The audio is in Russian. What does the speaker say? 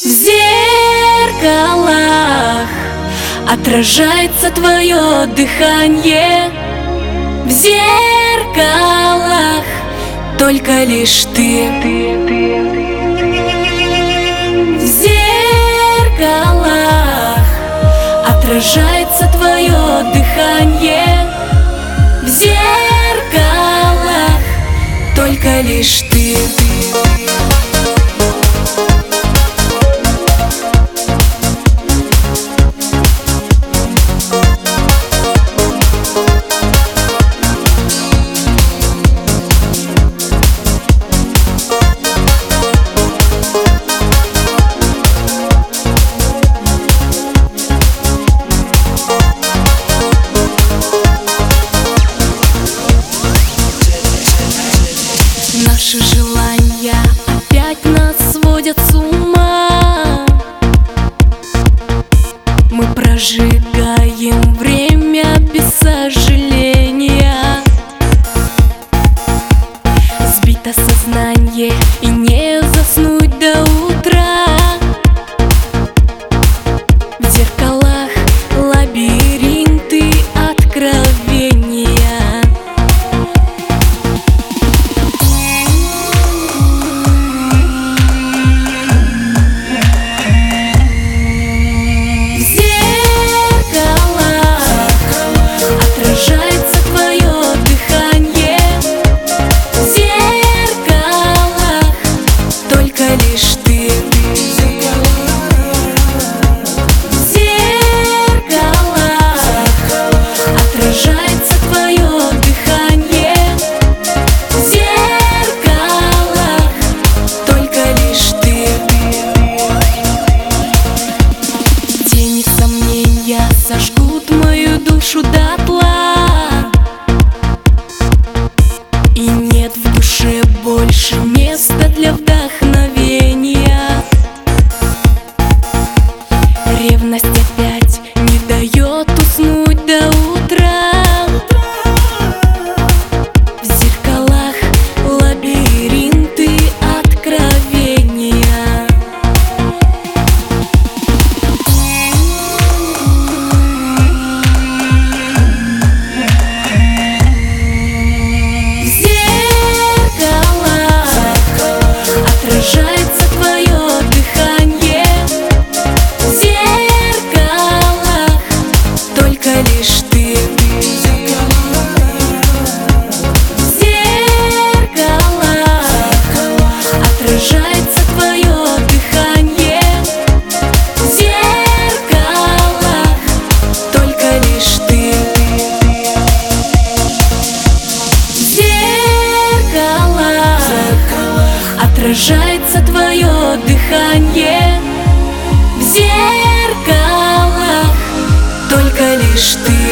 В зеркалах отражается твое дыхание. В зеркалах только лишь ты. В зеркалах отражается твое дыхание. В зеркалах только лишь ты. Наши желания опять нас сводят с ума. Мы прожигаем время без сожаления. Сбито сознание и не заснуть до утра. В зеркалах лабиринты откровения. Сожгут мою душу дотла, и нет в душе больше места для вдохновения. Ревность опять не дает уснуть до утра. В зеркалах лабиринты откровения. Отражается твое дыхание. В зеркалах только лишь ты. В зеркалах отражается твое дыхание. В зеркалах только лишь ты. В зеркалах отражается твое дыхание. В зеркалах только лишь ты.